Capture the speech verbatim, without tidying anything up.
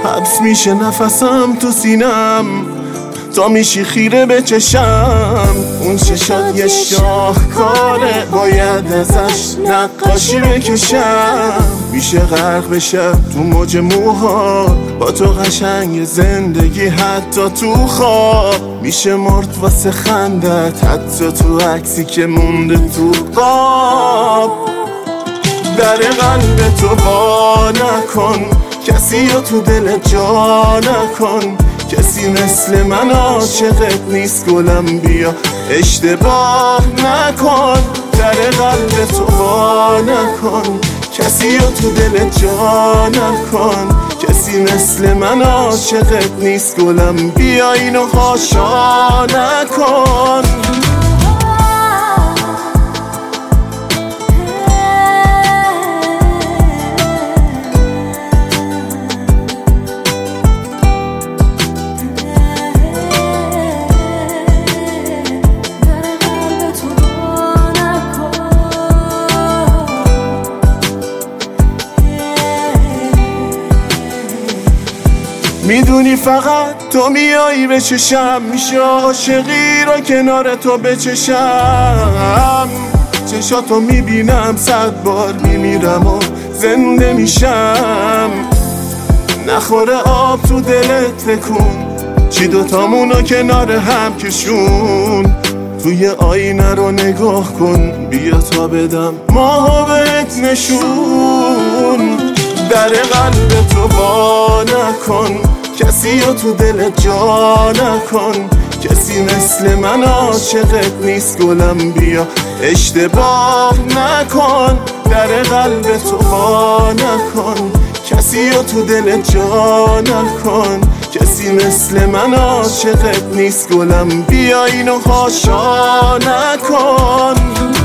حبس میشه نفسم تو سینم تا میشی خیره به چشم. اون چشات یه شاهکاره باید ازش نقاشی بکشم. میشه غرق بشه تو موج موها با تو قشنگ زندگی حتی تو خواب. میشه مرد واسه خندت حتی تو عکسی که مونده تو قاب. در قلب تو وا نکن کسی رو تو دل جا نکن. کسی مثل من عاشقت نیست گلم بیا اشتباه نکن. در قلب تو وا نکن کسی رو تو دل جا نکن. کسی مثل من عاشقت نیست گلم بیا اینو خاشا نکن. میدونی فقط تو میایی به چشم. میشه عاشقی رو کنار تو بچشم. چشاتو میبینم صد بار میمیرم و زنده میشم. نخوره آب تو دلت تکون چی دوتامونو کنار هم کشون. توی آینه رو نگاه کن بیا تا بدم ماهو بهت نشون. در قلب تو وا نکن کسی رو تو دل جا نکن. کسی مثل من عاشقت نیست گلم بیا اشتباه نکن. در قلب تو وا نکن کسی رو تو دل جا نکن. کسی مثل من عاشقت نیست گلم بیا اینو خاشا نکن.